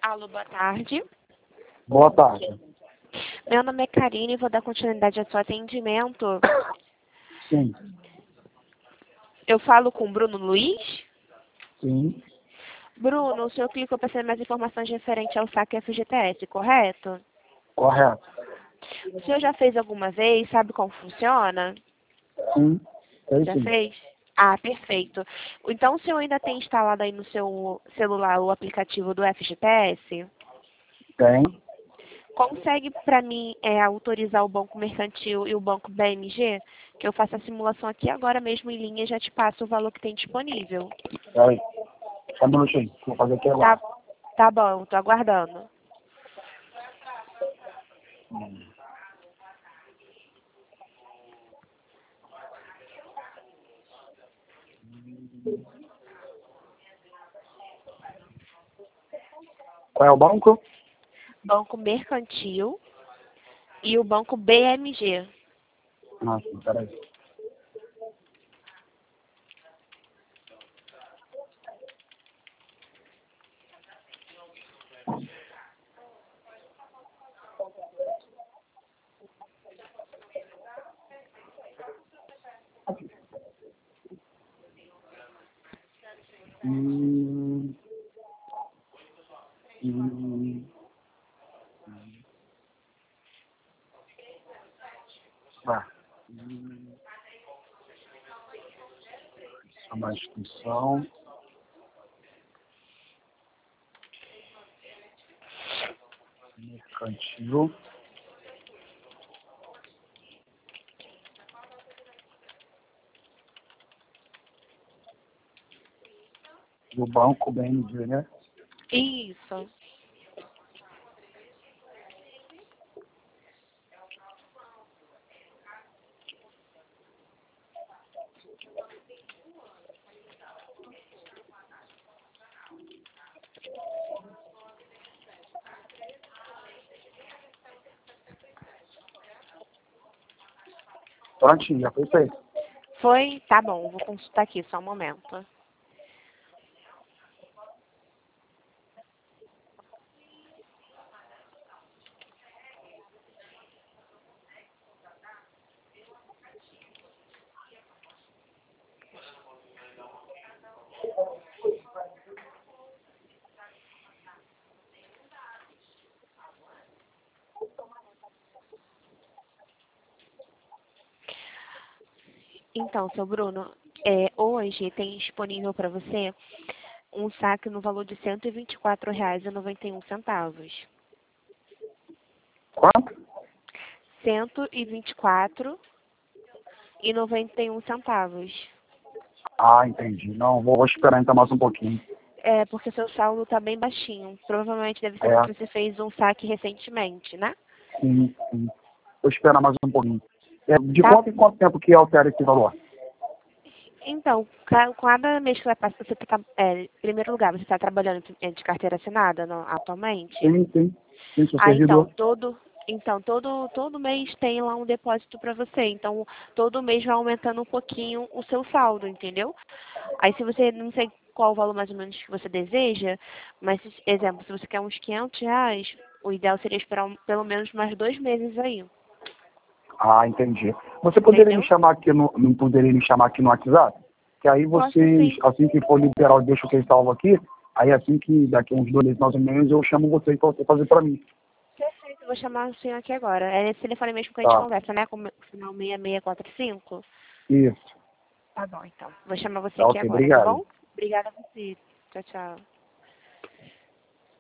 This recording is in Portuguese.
Alô, boa tarde. Boa tarde. Meu nome é Karine e vou dar continuidade ao seu atendimento. Sim. Eu falo com o Bruno Luiz? Sim. Bruno, o senhor clicou para saber mais informações referentes ao saque FGTS, correto? Correto. O senhor já fez alguma vez? Sabe como funciona? Sim. Sei Já sim. fez? Ah, perfeito. Então, o senhor ainda tem instalado aí no seu celular o aplicativo do FGTS? Tem. Consegue para mim autorizar o Banco Mercantil e o Banco BMG? Que eu faço a simulação aqui agora mesmo em linha e já te passo o valor que tem disponível. Peraí. Só um minutinho. Vou fazer aqui agora. Tá bom, tô aguardando. Qual é o banco? Banco Mercantil e o Banco BMG. Ah, sim. Peraí. Hum. Hum. Tá. Chamar a instituição. Mercantil. Do banco BMG, né? Isso. Prontinho, já foi feito. Foi? Tá bom, vou consultar aqui, só um momento. Então, seu Bruno, hoje tem disponível para você um saque no valor de R$ 124,91. Quanto? R$ 124,91. Ah, entendi. Não, vou esperar então mais um pouquinho. É, porque seu saldo está bem baixinho. Provavelmente deve ser É. porque você fez um saque recentemente, né? Sim, sim. Vou esperar mais um pouquinho. De Tá. quanto em quanto tempo que altera esse valor? Então, cada mês que vai passar, você tá, em primeiro lugar, você está trabalhando de carteira assinada atualmente? Sim, sim. Sim, sou Ah, então, servidor. todo mês tem lá um depósito para você. Então, todo mês vai aumentando um pouquinho o seu saldo, entendeu? Aí, se você, não sei qual o valor mais ou menos que você deseja, mas, exemplo, se você quer uns R$ 500, o ideal seria esperar pelo menos mais 2 meses aí, Ah, entendi. Você poderia me entendeu? chamar aqui não poderia me chamar aqui no WhatsApp? Que aí Posso vocês, sim. assim que for liberar, eu deixo o que salvo aqui. Aí assim que daqui uns 2 meses mais ou menos, eu chamo vocês para você fazer para mim. Perfeito, vou chamar o senhor aqui agora. É nesse telefone mesmo que a gente Tá. conversa, né? Com o final 6645. Isso. Tá bom, então. Vou chamar você Tá aqui ok, agora, tá obrigado. bom? Obrigada a você. Tchau, tchau.